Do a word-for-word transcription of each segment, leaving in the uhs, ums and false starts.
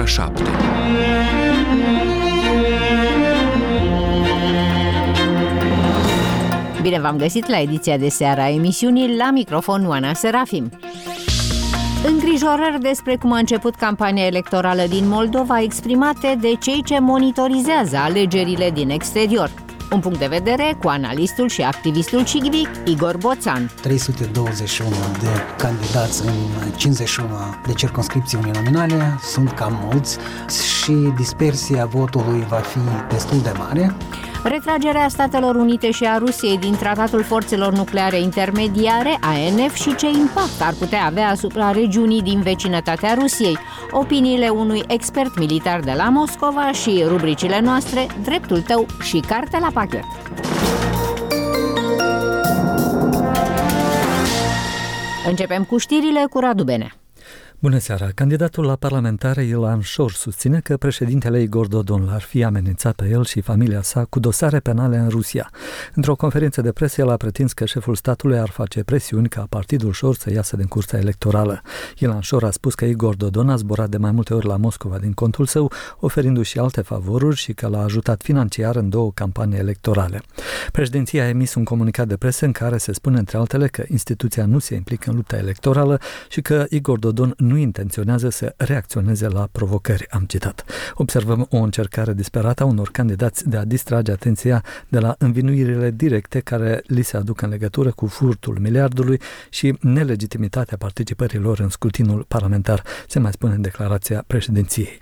șapte. Bine v-am găsit la ediția de seară a emisiunii, la microfon Oana Serafim. Îngrijorări despre cum a început campania electorală din Moldova exprimate de cei ce monitorizează alegerile din exterior. Un punct de vedere cu analistul și activistul civic Igor Boțan. trei sute douăzeci și unu de candidați în cincizeci și unu de circumscripții uninominale sunt cam mulți și dispersia votului va fi destul de mare. Retragerea Statelor Unite și a Rusiei din Tratatul Forțelor Nucleare Intermediare, A N F, și ce impact ar putea avea asupra regiunii din vecinătatea Rusiei. Opiniile unui expert militar de la Moscova și rubricile noastre, dreptul tău și carte la pachet. Începem cu știrile cu Radu Bene. Bună seara! Candidatul la parlamentare Ilan Șor susține că președintele Igor Dodon l-ar fi amenințat pe el și familia sa cu dosare penale în Rusia. Într-o conferință de presă, el a pretins că șeful statului ar face presiuni ca partidul Șor să iasă din cursa electorală. Ilan Șor a spus că Igor Dodon a zburat de mai multe ori la Moscova din contul său, oferindu-și alte favoruri și că l-a ajutat financiar în două campanii electorale. Președinția a emis un comunicat de presă în care se spune, între altele, că instituția nu se implică în lupta electorală și că Igor Dodon nu intenționează să reacționeze la provocări, am citat. Observăm o încercare disperată a unor candidați de a distrage atenția de la învinuirile directe care li se aduc în legătură cu furtul miliardului și nelegitimitatea participărilor în scrutinul parlamentar, se mai spune în declarația președinției.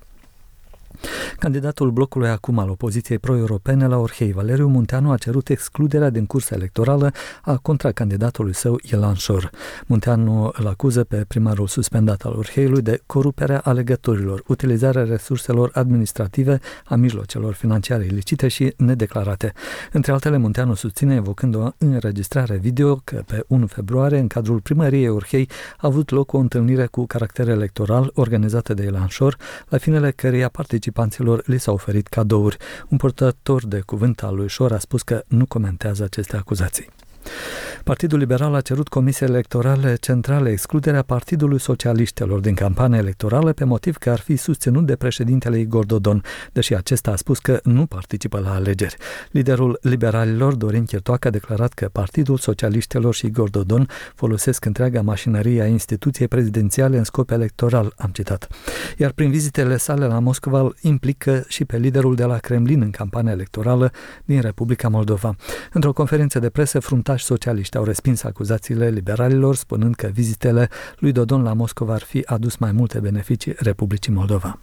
Candidatul blocului acum al opoziției pro-europene la Orhei, Valeriu Munteanu, a cerut excluderea din cursa electorală a contracandidatului său, Ilan Șor. Munteanu îl acuză pe primarul suspendat al Orheiului de coruperea alegătorilor, utilizarea resurselor administrative, a mijlocelor financiare ilicite și nedeclarate. Între altele, Munteanu susține, evocând o înregistrare video, că pe unu februarie, în cadrul primăriei Orhei, a avut loc o întâlnire cu caracter electoral organizată de Ilan Șor, la finele căreia participanților li s-au oferit cadouri. Un purtător de cuvânt al lui Șor a spus că nu comentează aceste acuzații. Partidul Liberal a cerut Comisiei Electorale Centrale excluderea Partidului Socialiștilor din campania electorală pe motiv că ar fi susținut de președintele Igor Dodon, deși acesta a spus că nu participă la alegeri. Liderul liberalilor, Dorin Chirtoacă, a declarat că Partidul Socialiștilor și Igor Dodon folosesc întreaga mașinărie a instituției prezidențiale în scop electoral, am citat. Iar prin vizitele sale la Moscova îl implică și pe liderul de la Kremlin în campania electorală din Republica Moldova. Într-o conferință de presă, fruntași socialiști au respins acuzațiile liberalilor, spunând că vizitele lui Dodon la Moscova ar fi adus mai multe beneficii Republicii Moldova.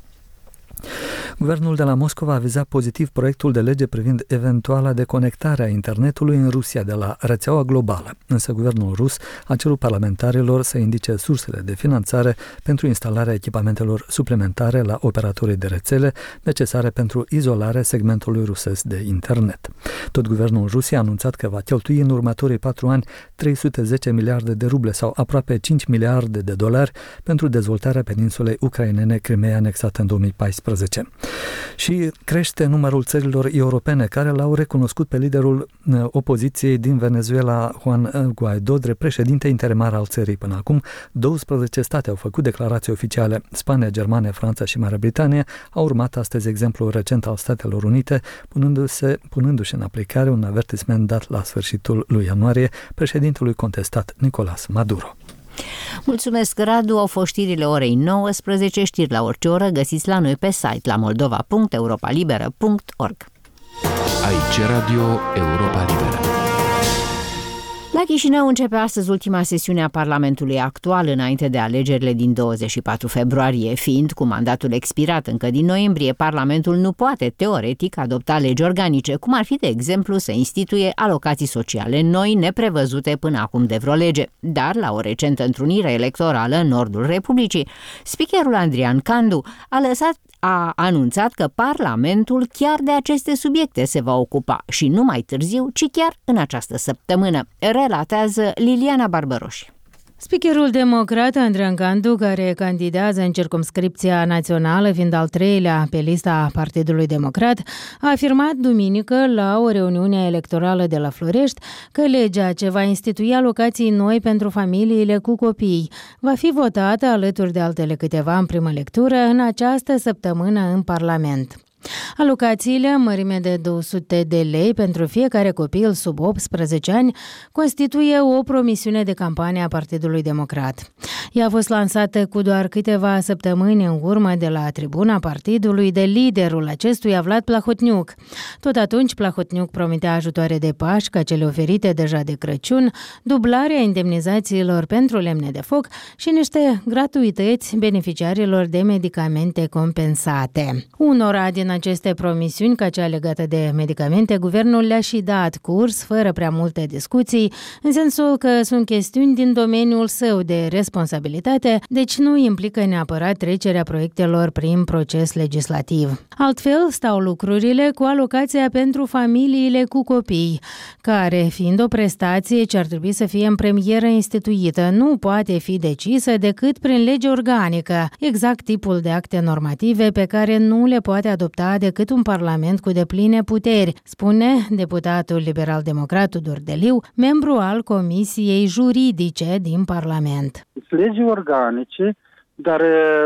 Guvernul de la Moscova a vizat pozitiv proiectul de lege privind eventuala deconectare a internetului în Rusia de la rețeaua globală, însă guvernul rus a cerut parlamentarilor să indice sursele de finanțare pentru instalarea echipamentelor suplimentare la operatorii de rețele necesare pentru izolarea segmentului rusesc de internet. Tot guvernul Rusiei a anunțat că va cheltui în următorii patru ani trei sute zece miliarde de ruble sau aproape cinci miliarde de dolari pentru dezvoltarea peninsulei ucrainene Crimeea anexată în două mii paisprezece. Și crește numărul țărilor europene care l-au recunoscut pe liderul opoziției din Venezuela, Juan Guaidó, drept președinte interimar al țării. Până acum, douăsprezece state au făcut declarații oficiale. Spania, Germania, Franța și Marea Britanie au urmat astăzi exemplul recent al Statelor Unite, punându-se, punându-și în aplicare un avertisment dat la sfârșitul lui ianuarie președintelui contestat Nicolás Maduro. Mulțumesc, Radu. Au fost știrile orei nouăsprezece, știri la orice oră găsiți la noi pe site la moldova punct europa liberă punct org. Aici Radio Europa Liberă. La Chișinău începe astăzi ultima sesiune a Parlamentului actual înainte de alegerile din douăzeci și patru februarie. Fiind cu mandatul expirat încă din noiembrie, Parlamentul nu poate, teoretic, adopta legi organice, cum ar fi, de exemplu, să instituie alocații sociale noi neprevăzute până acum de vreo lege. Dar, la o recentă întrunire electorală în nordul Republicii, speakerul Andrian Candu a lăsat a anunțat că Parlamentul chiar de aceste subiecte se va ocupa și nu mai târziu, ci chiar în această săptămână, relatează Liliana Barbăroși. Speakerul democrat Andreea Gandu, care candidează în circumscripția națională, fiind al treilea pe lista Partidului Democrat, a afirmat duminică la o reuniune electorală de la Florești că legea ce va institui alocații noi pentru familiile cu copii va fi votată alături de altele câteva în primă lectură în această săptămână în Parlament. Alocațiile în mărime de două sute de lei pentru fiecare copil sub optsprezece ani constituie o promisiune de campanie a Partidului Democrat. Ea a fost lansată cu doar câteva săptămâni în urmă de la tribuna partidului de liderul acestuia, Vlad Plahotniuc. Tot atunci, Plahotniuc promitea ajutoare de Paști, ca cele oferite deja de Crăciun, dublarea indemnizațiilor pentru lemne de foc și niște gratuități beneficiarilor de medicamente compensate. Unora din aceste promisiuni, ca cea legată de medicamente, guvernul le-a și dat curs, fără prea multe discuții, în sensul că sunt chestiuni din domeniul său de responsabilitate, deci nu implică neapărat trecerea proiectelor prin proces legislativ. Altfel stau lucrurile cu alocația pentru familiile cu copii, care, fiind o prestație ce ar trebui să fie în premieră instituită, nu poate fi decisă decât prin lege organică, exact tipul de acte normative pe care nu le poate adopta decât un parlament cu depline puteri, spune deputatul liberal-democrat Tudor Deliu, membru al Comisiei Juridice din Parlament. Legi organice, dar uh,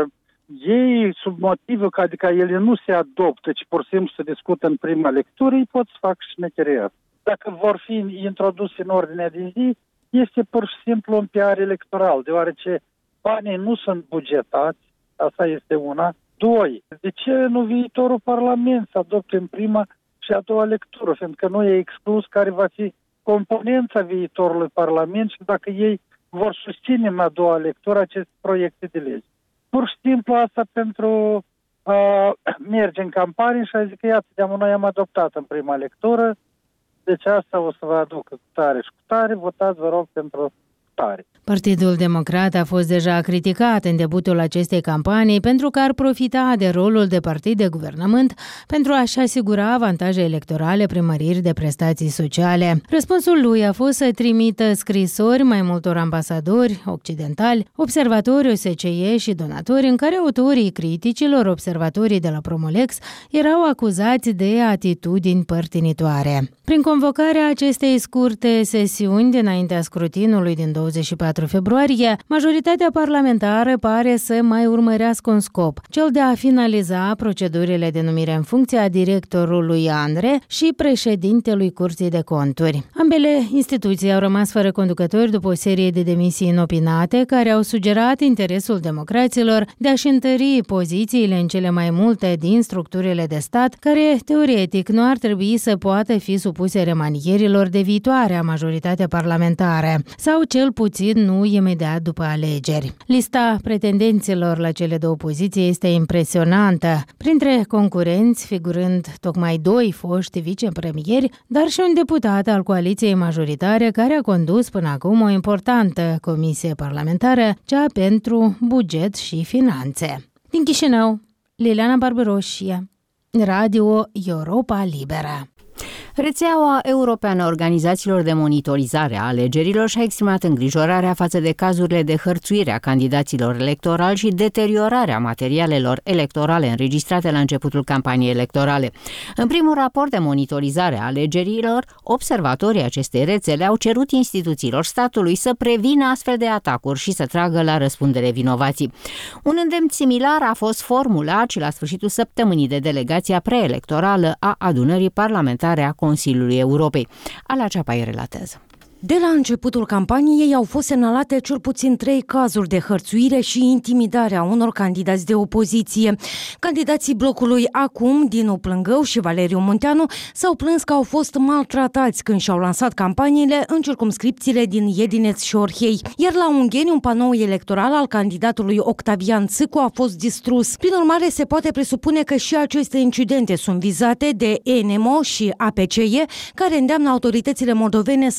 ei, sub motivul că adică ele nu se adoptă, ci pur și simplu se discută în prima lectură, îi pot să facă șmecheria. Dacă vor fi introduse în ordinea de zi, este pur și simplu un P R electoral, deoarece banii nu sunt bugetați, asta este una. Doi, de ce nu viitorul Parlament să adopte în prima și a doua lectură, fiindcă nu e exclus care va fi componența viitorului Parlament și dacă ei vor susține în a doua lectură aceste proiecte de lege. Pur și simplu asta pentru a merge în campanie și a zic că iată, noi am adoptat în prima lectură, deci asta o să vă aducă cu tare și cu tare, votați, vă rog, pentru tare. Partidul Democrat a fost deja criticat în debutul acestei campanii pentru că ar profita de rolul de partid de guvernământ pentru a-și asigura avantaje electorale prin măriri de prestații sociale. Răspunsul lui a fost să trimită scrisori mai multor ambasadori occidentali, observatori O S C E și donatori, în care autorii criticilor, observatorii de la Promolex, erau acuzați de atitudini părtinitoare. Prin convocarea acestei scurte sesiuni dinaintea scrutinului din douăzeci și patru februarie, majoritatea parlamentară pare să mai urmărească un scop, cel de a finaliza procedurile de numire în funcție a directorului ANRE și președintelui Curții de Conturi. Ambele instituții au rămas fără conducători după o serie de demisii inopinate care au sugerat interesul democraților de a-și întări pozițiile în cele mai multe din structurile de stat, care, teoretic, nu ar trebui să poată fi supuse remanierilor de viitoarea majoritate parlamentară, sau cel puțin nu imediat după alegeri. Lista pretendenților la cele două poziții este impresionantă, printre concurenți figurând tocmai doi foști vicepremieri, dar și un deputat al coaliției majoritare care a condus până acum o importantă comisie parlamentară, cea pentru buget și finanțe. Din Chișinău, Liliana Barbaroșie, Radio Europa Liberă. Rețeaua Europeană a Organizațiilor de Monitorizare a Alegerilor și-a exprimat îngrijorarea față de cazurile de hărțuire a candidaților electorali și deteriorarea materialelor electorale înregistrate la începutul campaniei electorale. În primul raport de monitorizare a alegerilor, observatorii acestei rețele au cerut instituțiilor statului să prevină astfel de atacuri și să tragă la răspundere vinovații. Un îndemn similar a fost formulat și la sfârșitul săptămânii de delegația preelectorală a Adunării Parlamentare a Consiliului Europei. Ala Ceapai relatează. De la începutul campaniei au fost semnalate cel puțin trei cazuri de hărțuire și intimidare a unor candidați de opoziție. Candidații blocului Acum, Dinu Plângău și Valeriu Munteanu, s-au plâns că au fost maltratați când și-au lansat campaniile în circumscripțiile din Iedineț și Orhei. Iar la Ungheni, un panou electoral al candidatului Octavian Țâcu a fost distrus. Prin urmare, se poate presupune că și aceste incidente sunt vizate de E N M O și A P C E, care îndeamnă autoritățile moldovene să întreprindă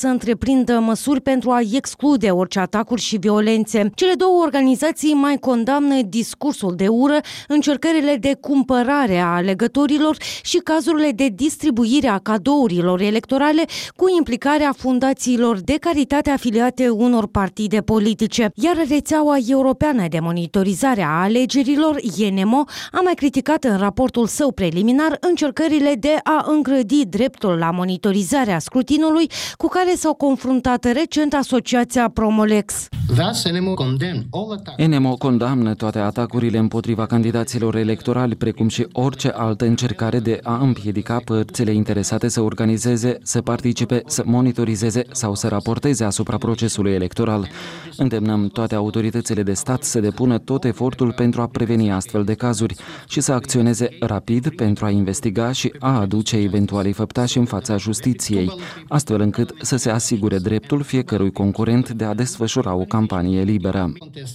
întreprindă măsuri pentru a exclude orice atacuri și violențe. Cele două organizații mai condamnă discursul de ură, încercările de cumpărare a alegătorilor și cazurile de distribuire a cadourilor electorale cu implicarea fundațiilor de caritate afiliate unor partide politice. Iar rețeaua europeană de monitorizare a alegerilor, E N E M O, a mai criticat în raportul său preliminar încercările de a îngrădi dreptul la monitorizarea scrutinului cu care s-au confruntat recent asociația Promolex. E N E M O condamnă toate atacurile împotriva candidaților electorali, precum și orice altă încercare de a împiedica părțile interesate să organizeze, să participe, să monitorizeze sau să raporteze asupra procesului electoral. Îndemnăm toate autoritățile de stat să depună tot efortul pentru a preveni astfel de cazuri și să acționeze rapid pentru a investiga și a aduce eventualii făptași în fața justiției, astfel încât să se asigure dreptul fiecărui concurent de a desfășura o campanie liberă.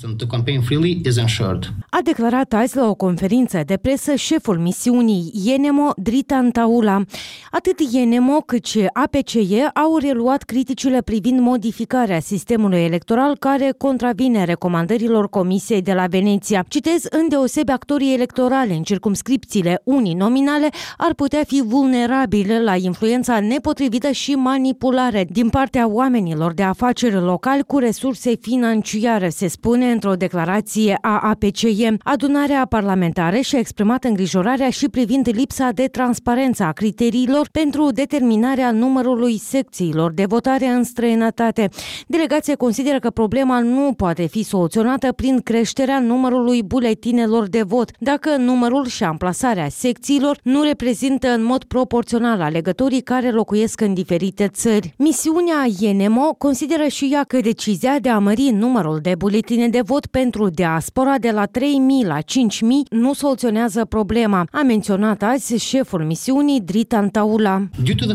A declarat azi la o conferință de presă șeful misiunii E N E M O, Dritan Taula. Atât E N E M O cât și A P C E au reluat criticile privind modificarea sistemului electoral care contravine recomandărilor Comisiei de la Veneția. Citez, îndeosebi actorii electorali în circumscripțiile uninominale ar putea fi vulnerabili la influența nepotrivită și manipulare din partea oamenilor de afaceri locali cu resurse financiare, se spune într-o declarație a A P C E. Adunarea parlamentară și-a exprimat îngrijorarea și privind lipsa de transparență a criteriilor pentru determinarea numărului secțiilor de votare în străinătate. Delegația consideră că problema nu poate fi soluționată prin creșterea numărului buletinelor de vot, dacă numărul și amplasarea secțiilor nu reprezintă în mod proporțional alegătorii care locuiesc în diferite țări. Misiunea E N E M O consideră și ea că decizia de a mări numărul de buletine de vot pentru diaspora de la trei mii la cinci mii nu soluționează problema, a menționat azi șeful misiunii Dritan Taula.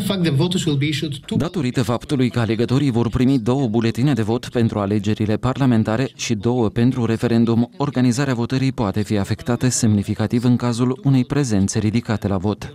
Datorită faptului că alegătorii vor primi două buletine de vot pentru alegerile parlamentare și două pentru referendum, organizarea votării poate fi afectată semnificativ în cazul unei prezențe ridicate la vot.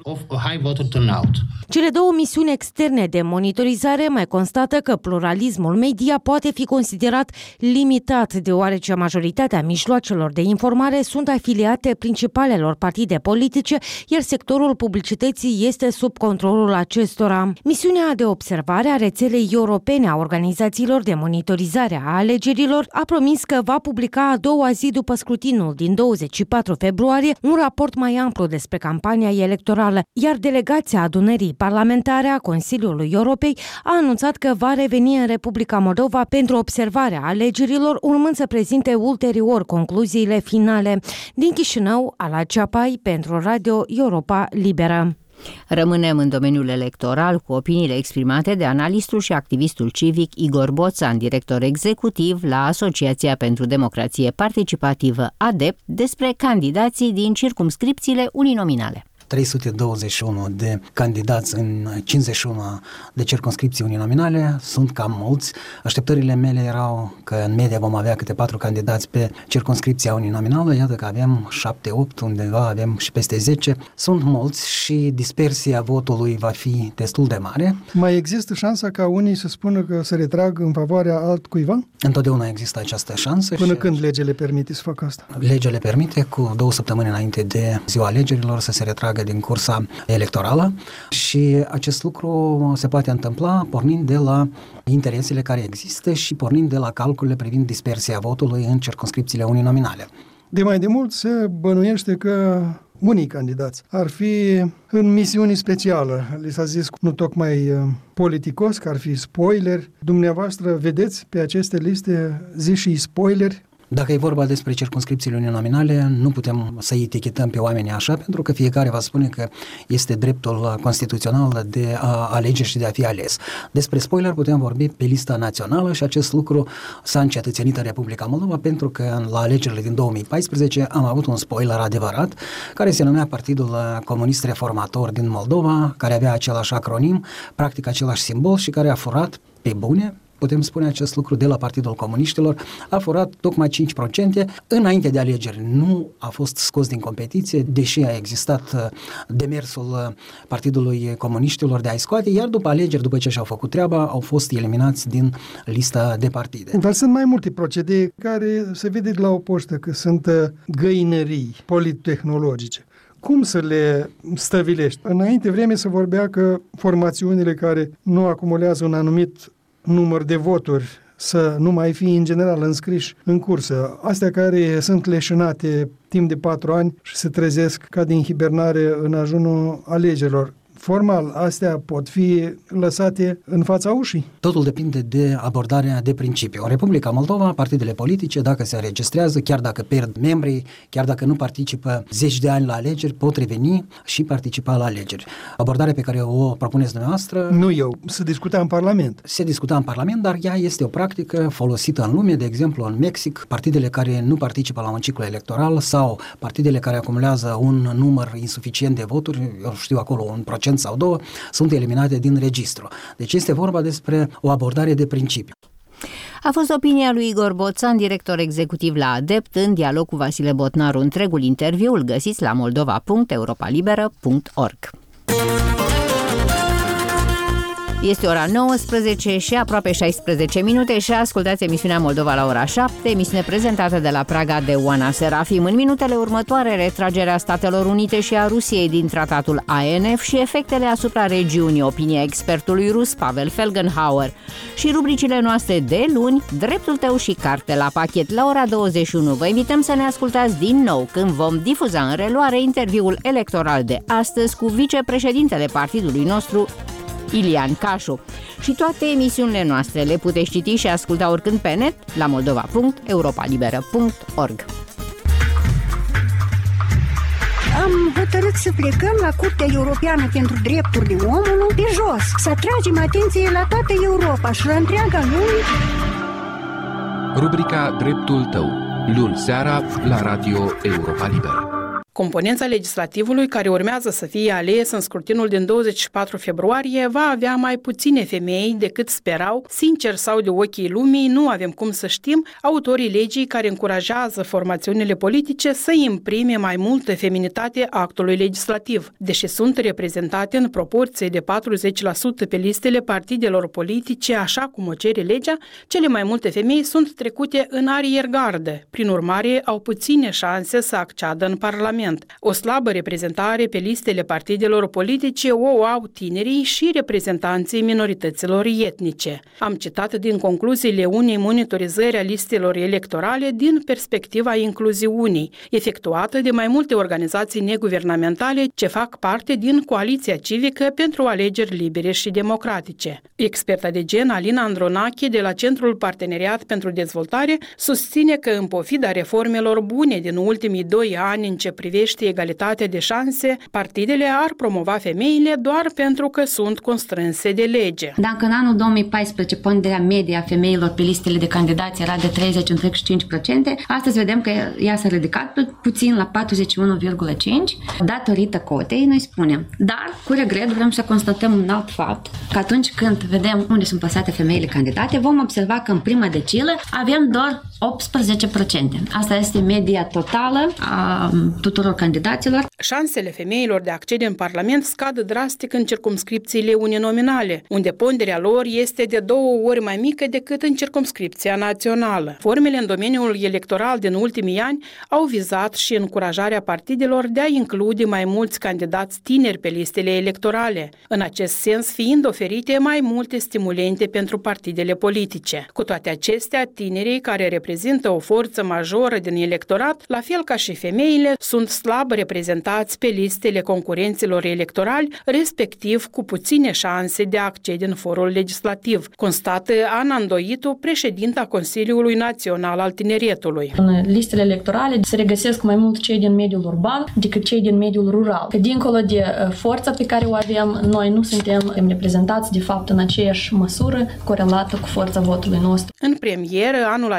Cele două misiuni externe de monitorizare mai constată că pluralismul media poate fi considerat limitat, deoarece majoritatea mijloacelor de informare sunt afiliate principalelor partide politice, iar sectorul publicității este sub controlul acestora. Misiunea de observare a rețelei europene a organizațiilor de monitorizare a alegerilor a promis că va publica a doua zi după scrutinul din douăzeci și patru februarie un raport mai amplu despre campania electorală, iar delegația adunării parlamentare a Consiliului Europei a anunțat că va reveni în Republica Moldova pentru observarea alegerilor, urmând să prezinte ulterior concluziile finale. Din Chișinău, Ala Ceapai, pentru Radio Europa Liberă. Rămânem în domeniul electoral cu opiniile exprimate de analistul și activistul civic Igor Boțan, director executiv la Asociația pentru Democrație Participativă ADEPT, despre candidații din circumscripțiile uninominale. trei sute douăzeci și unu de candidați în cincizeci și unu de circumscripții uninominale sunt cam mulți. Așteptările mele erau că în medie vom avea câte patru candidați pe circumscripția uninominală, iată că avem șapte opt, undeva avem și peste zece. Sunt mulți și dispersia votului va fi destul de mare. Mai există șansa ca unii să spună că se retrag în favoarea altcuiva? Întotdeauna există această șansă. Până când legea le permite să facă asta? Legea le permite cu două săptămâni înainte de ziua alegerilor să se retragă din cursa electorală și acest lucru se poate întâmpla pornind de la interesele care există și pornind de la calculele privind dispersia votului în circumscripțiile uninominale. De mai de mult se bănuiește că unii candidați ar fi în misiuni specială. Li s-a zis nu tocmai politicos, că ar fi spoiler. Dumneavoastră vedeți pe aceste liste zi și spoileri? Dacă e vorba despre circumscripțiile uninominale, nu putem să etichetăm pe oamenii așa, pentru că fiecare va spune că este dreptul constituțional de a alege și de a fi ales. Despre spoiler putem vorbi pe lista națională și acest lucru s-a încetățenit în Republica Moldova, pentru că la alegerile din două mii paisprezece am avut un spoiler adevărat, care se numea Partidul Comunist Reformator din Moldova, care avea același acronim, practic același simbol și care a furat pe bune putem spune acest lucru, de la Partidul Comuniștilor, a furat tocmai cinci la sută înainte de alegeri. Nu a fost scos din competiție, deși a existat demersul Partidului Comuniștilor de a-i scoate, iar după alegeri, după ce și-au făcut treaba, au fost eliminați din lista de partide. Dar sunt mai multe procedee care se vede de la o poștă că sunt găinării politehnologice. Cum să le stăvilești? Înainte vreme se vorbea că formațiunile care nu acumulează un anumit număr de voturi să nu mai fie în general înscriși în cursă. Astea care sunt leșinate timp de patru ani și se trezesc ca din hibernare în ajunul alegerilor. Formal, astea pot fi lăsate în fața ușii? Totul depinde de abordarea de principiu. În Republica Moldova, partidele politice, dacă se înregistrează, chiar dacă pierd membrii, chiar dacă nu participă zeci de ani la alegeri, pot reveni și participa la alegeri. Abordarea pe care o propuneți dumneavoastră... Nu eu, se discuta în Parlament. Se discuta în Parlament, dar ea este o practică folosită în lume, de exemplu în Mexic, partidele care nu participă la un ciclu electoral sau partidele care acumulează un număr insuficient de voturi, eu știu acolo un procent sau două, sunt eliminate din registru. Deci este vorba despre o abordare de principiu. A fost opinia lui Igor Boțan, director executiv la ADEPT, în dialog cu Vasile Botnaru. Întregul interviu îl găsiți la moldova punct europa liberă punct org. Este ora nouăsprezece și aproape șaisprezece minute și ascultați emisiunea Moldova la ora șapte, emisiune prezentată de la Praga de Oana Serafim. În minutele următoare, retragerea Statelor Unite și a Rusiei din tratatul A N F și efectele asupra regiunii, opinia expertului rus Pavel Felgenhauer. Și rubricile noastre de luni, Dreptul tău și carte la pachet la ora douăzeci și unu. Vă invităm să ne ascultați din nou când vom difuza în reluare interviul electoral de astăzi cu vicepreședintele partidului nostru, Ilian Cașu. Și toate emisiunile noastre le puteți citi și asculta oricând pe net la moldova punct europa liberă punct org. Am hotărât să plecăm la Curtea Europeană pentru Drepturile Omului pe jos, să atragem atenție la toată Europa și la întreaga lume. Rubrica Dreptul tău, luni seara la Radio Europa Liberă. Componența legislativului care urmează să fie ales în scrutinul din douăzeci și patru februarie va avea mai puține femei decât sperau, sincer sau de ochii lumii, nu avem cum să știm, autorii legii care încurajează formațiunile politice să imprime mai multă feminitate actului legislativ. Deși sunt reprezentate în proporție de patruzeci la sută pe listele partidelor politice, așa cum o cere legea, cele mai multe femei sunt trecute în ariergardă. Prin urmare, au puține șanse să acceadă în Parlament. O slabă reprezentare pe listele partidelor politice o au tinerii și reprezentanții minorităților etnice. Am citat din concluziile unei monitorizări a listelor electorale din perspectiva incluziunii, efectuată de mai multe organizații neguvernamentale ce fac parte din Coaliția Civică pentru Alegeri Libere și Democratice. Experta de gen Alina Andronache de la Centrul Parteneriat pentru Dezvoltare susține că în pofida reformelor bune din ultimii doi ani în ce privește egalitatea de șanse, partidele ar promova femeile doar pentru că sunt constrânse de lege. Dacă în anul două mii paisprezece ponderea medie a femeilor pe listele de candidați era de treizeci virgulă cinci la sută, astăzi vedem că ea s-a ridicat puțin la patruzeci și unu virgulă cinci la sută datorită cotei, noi spunem. Dar, cu regret, vrem să constatăm un alt fapt, că atunci când vedem unde sunt plasate femeile candidate, vom observa că în prima decilă avem doar optsprezece la sută. Asta este media totală a tuturor candidaților. Șansele femeilor de a accede în Parlament scad drastic în circumscripțiile uninominale, unde ponderea lor este de două ori mai mică decât în circumscripția națională. Formele în domeniul electoral din ultimii ani au vizat și încurajarea partidelor de a include mai mulți candidați tineri pe listele electorale, în acest sens fiind oferite mai multe stimulente pentru partidele politice. Cu toate acestea, tinerii care reprezintă o forță majoră din electorat, la fel ca și femeile, sunt slab reprezentați pe listele concurenților electorali, respectiv cu puține șanse de a accede în forul legislativ, constată Ana Îndoitu, președinta Consiliului Național al Tineretului. În listele electorale se regăsesc mai mult cei din mediul urban decât cei din mediul rural. Dincolo de forța pe care o avem, noi nu suntem reprezentați de fapt în aceeași măsură corelată cu forța votului nostru. În premieră, anul acesta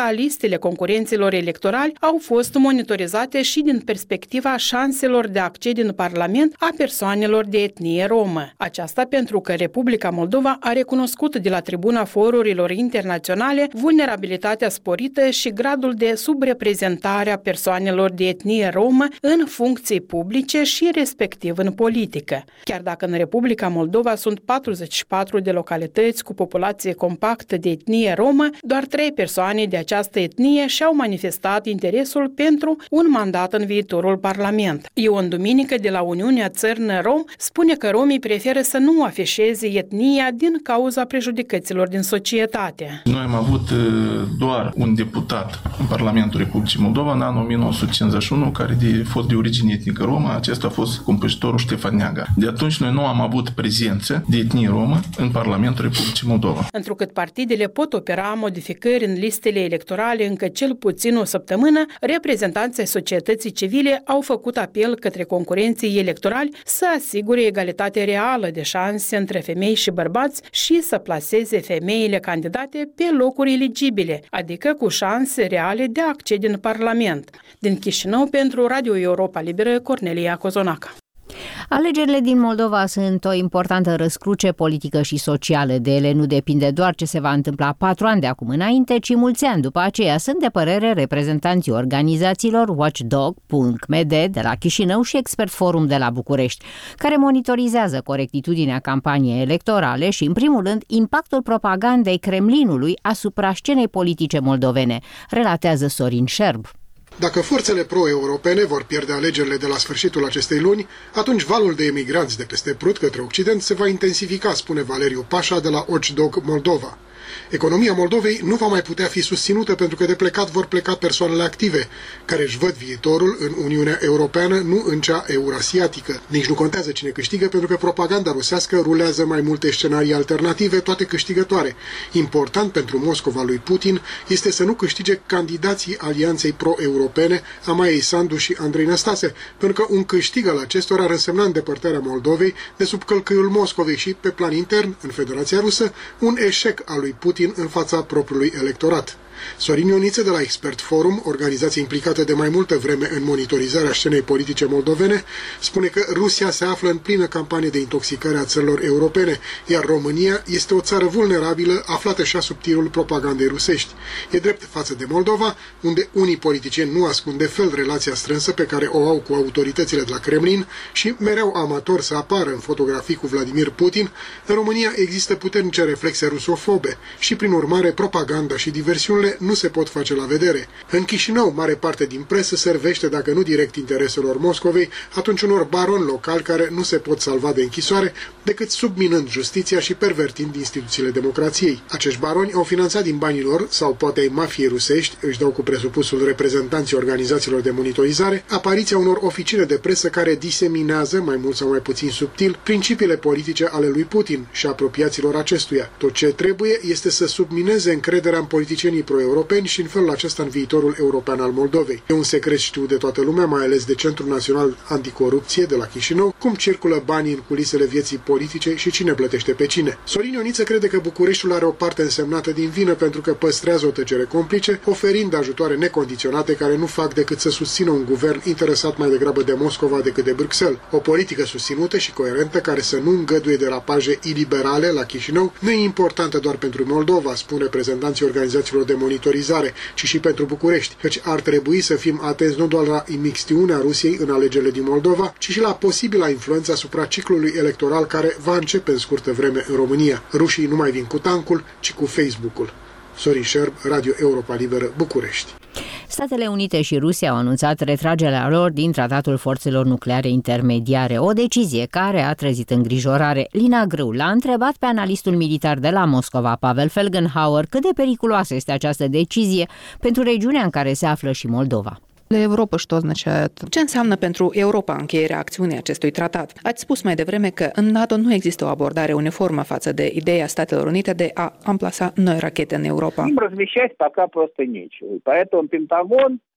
ca listele concurenților electorali au fost monitorizate și din perspectiva șanselor de acces în Parlament a persoanelor de etnie romă. Aceasta pentru că Republica Moldova a recunoscut de la tribuna forurilor internaționale vulnerabilitatea sporită și gradul de subreprezentare a persoanelor de etnie romă în funcții publice și respectiv în politică. Chiar dacă în Republica Moldova sunt patruzeci și patru de localități cu populație compactă de etnie romă, doar trei persoane de această etnie și-au manifestat interesul pentru un mandat în viitorul Parlament. Ion Duminică de la Uniunea Țărnă Rom spune că romii preferă să nu afișeze etnia din cauza prejudecăților din societate. Noi am avut doar un deputat în Parlamentul Republicii Moldova în anul o mie nouă sute cincizeci și unu care a fost de origine etnică romă, acesta a fost compozitorul Ștefan Neaga. De atunci noi nu am avut prezență de etnie romă în Parlamentul Republicii Moldova. Întrucât partidele pot opera modificări în listele electorale încă cel puțin o săptămână, reprezentanții societății civile au făcut apel către concurenții electorali să asigure egalitate reală de șanse între femei și bărbați și să plaseze femeile candidate pe locuri eligibile, adică cu șanse reale de acces în Parlament. Din Chișinău, pentru Radio Europa Liberă, Cornelia Cozonaca. Alegerile din Moldova sunt o importantă răscruce politică și socială. De ele nu depinde doar ce se va întâmpla patru ani de acum înainte, ci mulți ani după aceea. Sunt de părere reprezentanții organizațiilor Watchdog punct m d de la Chișinău și Expert Forum de la București, care monitorizează corectitudinea campaniei electorale și, în primul rând, impactul propagandei Kremlinului asupra scenei politice moldovene, relatează Sorin Șerb. Dacă forțele pro-europene vor pierde alegerile de la sfârșitul acestei luni, atunci valul de emigranți de peste Prut către Occident se va intensifica, spune Valeriu Pașa de la Watchdog Moldova. Economia Moldovei nu va mai putea fi susținută pentru că de plecat vor pleca persoanele active, care își văd viitorul în Uniunea Europeană, nu în cea eurasiatică. Nici nu contează cine câștigă, pentru că propaganda rusească rulează mai multe scenarii alternative, toate câștigătoare. Important pentru Moscova lui Putin este să nu câștige candidații alianței pro-europene, Amaiei Sandu și Andrei Năstase, pentru că un câștig al acestora ar însemna îndepărtarea Moldovei de sub călcâiul Moscovei și, pe plan intern, în Federația Rusă, un eșec al lui Putin în fața propriului electorat. Sorin Ioniță de la Expert Forum, organizație implicată de mai multă vreme în monitorizarea scenei politice moldovene, spune că Rusia se află în plină campanie de intoxicare a țărilor europene, iar România este o țară vulnerabilă aflată și sub tirul propagandei rusești. E drept față de Moldova, unde unii politicieni nu ascund de fel relația strânsă pe care o au cu autoritățile de la Kremlin și mereu amator să apară în fotografii cu Vladimir Putin, în România există puternice reflexe rusofobe și, prin urmare, propaganda și diversiunile nu se pot face la vedere. În Chișinău, mare parte din presă servește, dacă nu direct intereselor Moscovei, atunci unor baroni locali care nu se pot salva de închisoare decât subminând justiția și pervertind instituțiile democrației. Acești baroni au finanțat din banii lor, sau poate ai mafiei rusești, își dau cu presupusul reprezentanții organizațiilor de monitorizare, apariția unor oficine de presă care diseminează, mai mult sau mai puțin subtil, principiile politice ale lui Putin și apropiaților acestuia. Tot ce trebuie este să submineze încrederea în politicienii pro-europeni și în felul acesta în viitorul european al Moldovei. E un secret știut de toată lumea, mai ales de Centrul Național Anticorupție de la Chișinău, cum circulă banii în culisele vieții politice și cine plătește pe cine. Sorin Ioniță crede că Bucureștiul are o parte însemnată din vină pentru că păstrează o tăcere complice, oferind ajutoare necondiționate care nu fac decât să susțină un guvern interesat mai degrabă de Moscova decât de Bruxelles. O politică susținută și coerentă care să nu îngăduie derapaje iliberale la Chișinău nu e importantă doar pentru Moldova, spun reprezentanții organizațiilor de monitorizare, ci și pentru București, căci ar trebui să fim atenți nu doar la imixtiunea Rusiei în alegerile din Moldova, ci și la posibila influență asupra ciclului electoral care va începe în scurtă vreme în România. Rușii nu mai vin cu tancul, ci cu Facebook-ul. Sorin Șerb, Radio Europa Liberă, București. Statele Unite și Rusia au anunțat retragerea lor din Tratatul Forțelor Nucleare Intermediare, o decizie care a trezit îngrijorare. Lina Grâu l-a întrebat pe analistul militar de la Moscova, Pavel Felgenhauer, cât de periculoasă este această decizie pentru regiunea în care se află și Moldova. Europa, что означает? Ce înseamnă pentru Europa încheierea acțiunii acestui tratat? Ați spus mai devreme că în NATO nu există o abordare uniformă față de ideea Statelor Unite de a amplasa noi rachete în Europa. Им размещать пока просто нечего. Поэтому Пентагон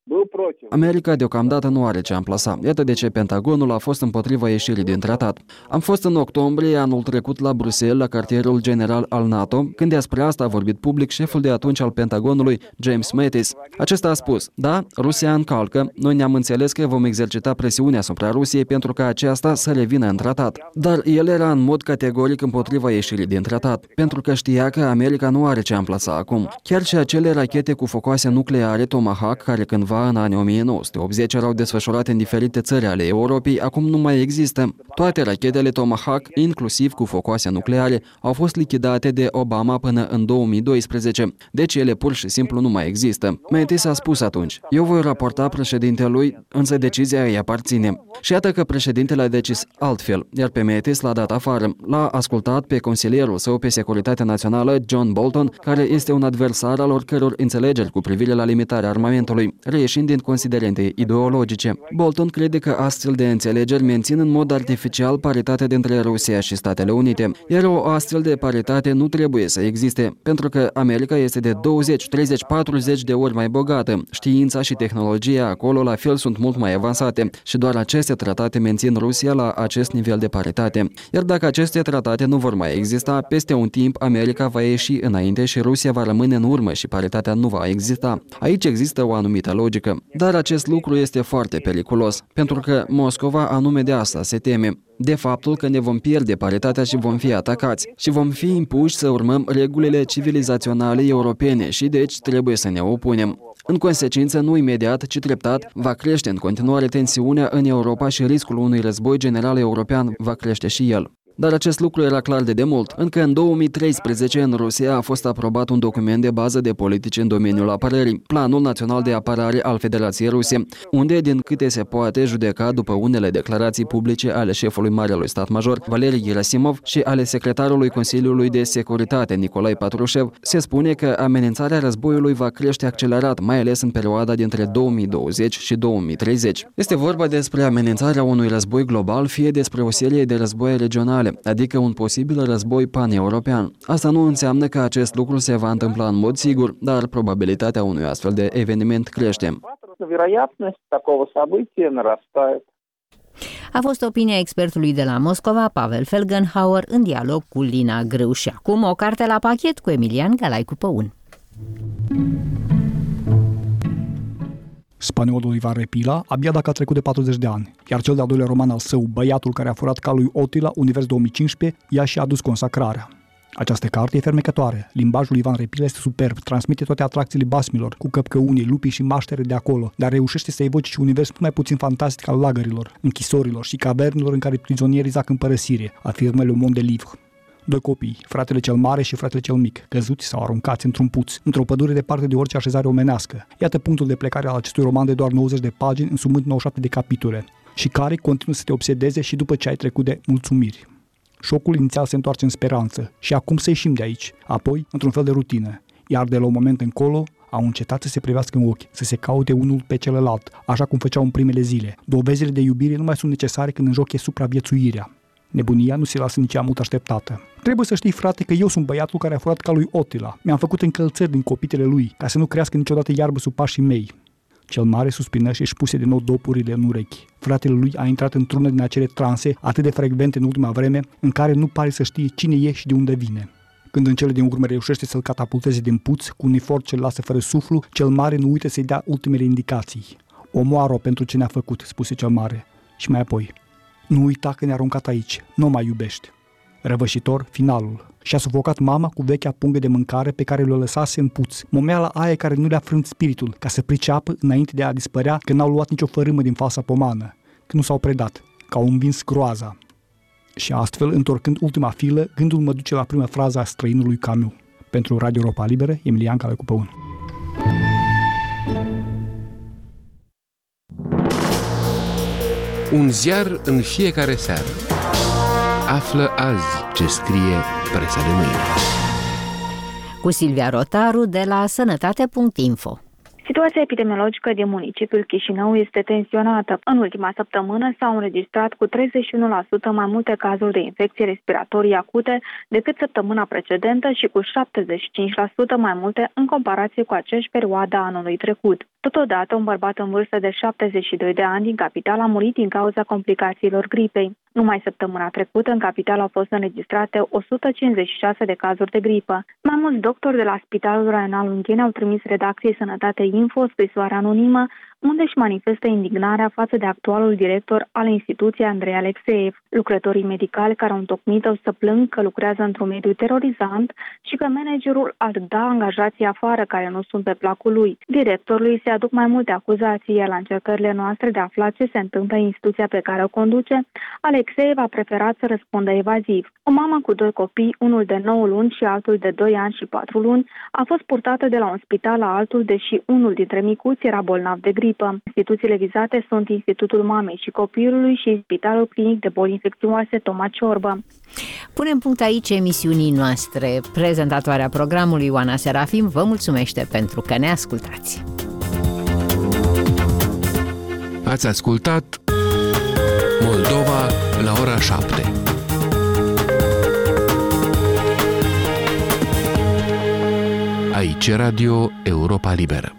America deocamdată nu are ce amplasa. Iată de ce Pentagonul a fost împotriva ieșirii din tratat. Am fost în octombrie anul trecut la Bruxelles, la cartierul general al NATO, când despre asta a vorbit public șeful de atunci al Pentagonului, James Mattis. Acesta a spus, da, Rusia încalcă, noi ne-am înțeles că vom exercita presiunea asupra Rusiei pentru ca aceasta să revină în tratat. Dar el era în mod categoric împotriva ieșirii din tratat, pentru că știa că America nu are ce amplasa acum. Chiar și acele rachete cu focoase nucleare Tomahawk, care cândva în anii o mie nouă sute optzeci erau desfășurate în diferite țări ale Europei, acum nu mai există. Toate rachetele Tomahawk, inclusiv cu focoase nucleare, au fost lichidate de Obama până în două mii doisprezece, deci ele pur și simplu nu mai există. Mattis a spus atunci, eu voi raporta președintelui, însă decizia îi aparține. Și iată că președintele a decis altfel, iar pe Mattis l-a dat afară. L-a ascultat pe consilierul său pe securitatea națională, John Bolton, care este un adversar al oricăror înțelegeri cu privire la limitarea armamentului, reieșind din considerente ideologice. Bolton crede că astfel de înțelegeri mențin în mod artificial paritatea dintre Rusia și Statele Unite, iar o astfel de paritate nu trebuie să existe, pentru că America este de douăzeci, treizeci, patruzeci de ori mai bogată. Știința și tehnologia acolo la fel sunt mult mai avansate și doar aceste tratate mențin Rusia la acest nivel de paritate. Iar dacă aceste tratate nu vor mai exista, peste un timp America va ieși înainte și Rusia va rămâne în urmă și paritatea nu va exista. Aici există o anumită logică, dar acest lucru este foarte periculos, pentru că Moscova anume de asta se teme, de faptul că ne vom pierde paritatea și vom fi atacați și vom fi impuși să urmăm regulile civilizaționale europene și deci trebuie să ne opunem. În consecință, nu imediat, ci treptat, va crește în continuare tensiunea în Europa și riscul unui război general european va crește și el. Dar acest lucru era clar de demult. Încă în două mii treisprezece, în Rusia a fost aprobat un document de bază de politici în domeniul apărării, Planul Național de Apărare al Federației Ruse, unde, din câte se poate judeca după unele declarații publice ale șefului Marelui Stat Major, Valeri Gerasimov, și ale secretarului Consiliului de Securitate, Nicolae Patrușev, se spune că amenințarea războiului va crește accelerat, mai ales în perioada dintre două mii douăzeci și două mii treizeci. Este vorba despre amenințarea unui război global, fie despre o serie de războaie regionale, adică un posibil război pan-european. Asta nu înseamnă că acest lucru se va întâmpla în mod sigur, dar probabilitatea unui astfel de eveniment crește. A fost opinia expertului de la Moscova, Pavel Felgenhauer, în dialog cu Lina Grâu. Și acum o carte la pachet cu Emilian Galaicu Păun. Spaniolul Ivan Repila, abia dacă a trecut de patruzeci de ani, iar cel de-al doilea roman al său, Băiatul care a furat calul lui Otila, Univers două mii cincisprezece, i-a și adus consacrarea. Această carte e fermecătoare. Limbajul Ivan Repila este superb, transmite toate atracțiile basmilor, cu căpcăunii, lupii și maștere de acolo, dar reușește să evoce și un univers mult mai puțin fantastic al lagărilor, închisorilor și cavernelor în care prizonierii zac în părăsire, afirmă Le Monde Livre. Doi copii, fratele cel mare și fratele cel mic, căzuți sau aruncați într-un puț, într-o pădure departe de orice așezare omenească. Iată punctul de plecare al acestui roman de doar nouăzeci de pagini, însumând nouăzeci și șapte de capitole, și care continuă să te obsedeze și după ce ai trecut de mulțumiri. Șocul inițial se întoarce în speranță și acum să ieșim de aici, apoi într-un fel de rutină, iar de la un moment încolo au încetat să se privească în ochi, să se caute unul pe celălalt, așa cum făceau în primele zile. Dovezile de iubire nu mai sunt necesare când în joc e supraviețuirea. Nebunia nu se lasă nici ea mult așteptată. Trebuie să știi, frate, că eu sunt băiatul care a furat calul lui Otila. Mi-am făcut încălțări din copitele lui, ca să nu crească niciodată iarbă sub pașii mei. Cel mare suspină și își puse din nou dopurile în urechi. Fratele lui a intrat într-una din acele transe atât de frecvente în ultima vreme, în care nu pare să știe cine e și de unde vine. Când în cele din urmă reușește să-l catapulteze din puț, cu un efort ce-l lasă fără suflu, cel mare nu uită să-i dea ultimele indicații. Omoară-o pentru ce ne-a făcut, spuse cel mare. Și mai apoi: nu uita că ne-a aruncat aici, nu mai iubești. Răvășitor, finalul. Și-a sufocat mama cu vechea pungă de mâncare pe care le-o lăsase în puț. Momeala aia care nu le-a frânt spiritul, ca să priceapă înainte de a dispărea că n-au luat nicio fărâmă din falsa pomană, că nu s-au predat, că au învins groaza. Și astfel, întorcând ultima filă, gândul mă duce la prima frază a străinului Camus. Pentru Radio Europa Liberă, Emilian Galaicu Păun. Un ziar în fiecare seară. Află azi ce scrie presa de mâine. Cu Silvia Rotaru de la sănătate punct info. Situația epidemiologică din municipiul Chișinău este tensionată. În ultima săptămână s-au înregistrat cu treizeci și unu la sută mai multe cazuri de infecții respiratorii acute decât săptămâna precedentă și cu șaptezeci și cinci la sută mai multe în comparație cu aceeași perioadă a anului trecut. Totodată, un bărbat în vârstă de șaptezeci și doi de ani din capitală a murit din cauza complicațiilor gripei. Numai săptămâna trecută, în capitală au fost înregistrate o sută cincizeci și șase de cazuri de gripă. Mai mulți doctori de la Spitalul Raional Ungheni au trimis redacției Sănătate Info o scrisoare anonimă unde își manifestă indignarea față de actualul director al instituției Andrei Alexeev. Lucrătorii medicali care au întocmit-o să plâng că lucrează într-un mediu terorizant și că managerul ar da angajații afară care nu sunt pe placul lui. Directorului se aduc mai multe acuzații, iar la încercările noastre de a afla ce se întâmplă în instituția pe care o conduce, Alexeev a preferat să răspundă evaziv. O mamă cu doi copii, unul de nouă luni și altul de doi ani și patru luni, a fost purtată de la un spital la altul, deși unul dintre micuți era bolnav de gripă. Instituțiile vizate sunt Institutul Mamei și Copilului și Spitalul Clinic de Boli Infecțioase Toma Ciorbă. Punem punct aici emisiunii noastre. Prezentatoarea programului Ioana Serafim vă mulțumește pentru că ne ascultați. Ați ascultat Moldova la ora șapte. Aici Radio Europa Liberă.